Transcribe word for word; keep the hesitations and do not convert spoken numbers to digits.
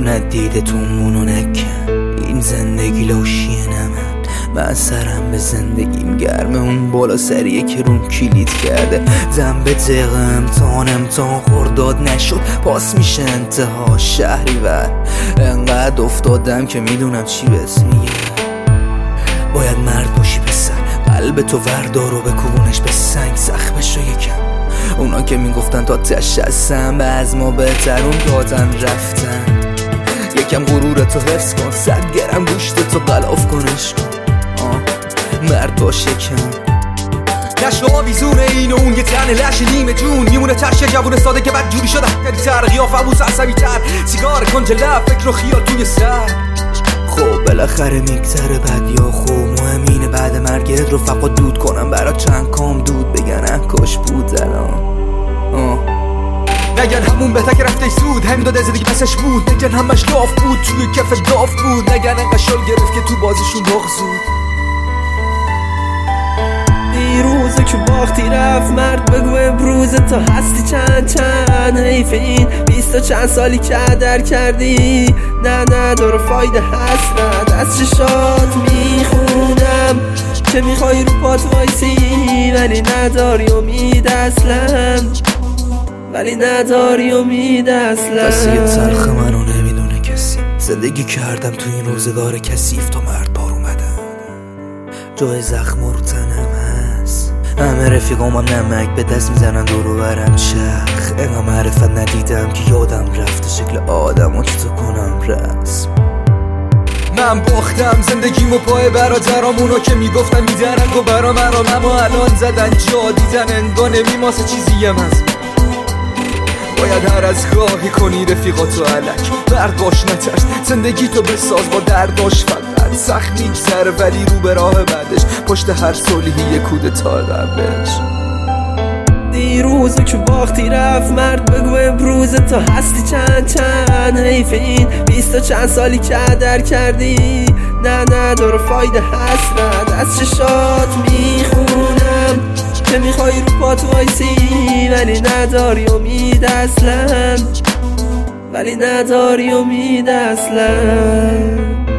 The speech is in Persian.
ندیده تو مونو نکن، این زندگی لاشیه نمن. من سرم به زندگیم گرمه، اون بالا سریه که روم کلید کرده. زن به دقیقه امتحان امتحان خورداد نشد، پاس میشه انتها شهری ور. انقدر افتادم که میدونم چی بهت میگه. باید مرد باشی پسر، قلب تو وردار و بکوبونش به سنگ، زخمش رو یکم. اونا که میگفتن تا تش هستن به از ما بهتر، اون دادن رفتن. یکم غرورتو حفظ کن، صد گرم گوشتتو غلاف کنش کن. مرد باشه کم نشو آویزونه این و اون، یه تن لش نیمه جون میمونه تشه. جوون ساده که بد جوری شده کدی تر، قیافه بوس عصبی تر، سیگار کنج لب، فکر و خیال توی سر. خب بالاخره میگذره بد یا خوب، مهم اینه بعد مرگت رفقا دود کنم برا چند کام دود بگن کاش بود الان. نگن همون بهتر که رفته سود، همین داد از دیگه پسش بود. نگن همش لاف بود توی کف داف بود، نگن انقدر شال گرفت که تو بازیشون بغزود. دیروزه که باختی رفت مرد، بگو امروز تا هستی چند چند. حیف این بیست و چند سالی که در کردی، نه نه داره فایده حسرت. از چشات میخونم که میخوای رو پات وایسی، ولی نداری امید اصلا، ولی نداری امید اصلا. کسی تلخ منو نمیدونه کسی، زندگی کردم تو این روزگار کثیف تا مرد بار اومدم. جای زخم رو تنم هست، همه رفیقام هم نمک به دست میزنن دورو برم چخ. اینقدر معرفت ندیدم که یادم رفته شکل آدم و چطور کنم رسم. من باختم زندگیمو پای برادرامونو که میگفتن میدرنگ و برا مرام، اما الان زدن جا دیدن انگار نمیماسه چیزیم هست. باید هر از گاهی کنی رفیقاتو علک، برداشت نترس زندگی تو بساز با درداش. فقط سخت میگذره ولی رو به راه بعدش، پشت هر صلحی یه کودتا قبلش. دیروزه که باختی رفت مرد، بگو امروز تا هستی چند چند. حیف این بیست و چند سالی که در کردی، نه نه داره فایده حسرت. از چشات میخونم که میخوای رو پات وایسی، ولی نداری امید اصلا، ولی نداری امید اصلا.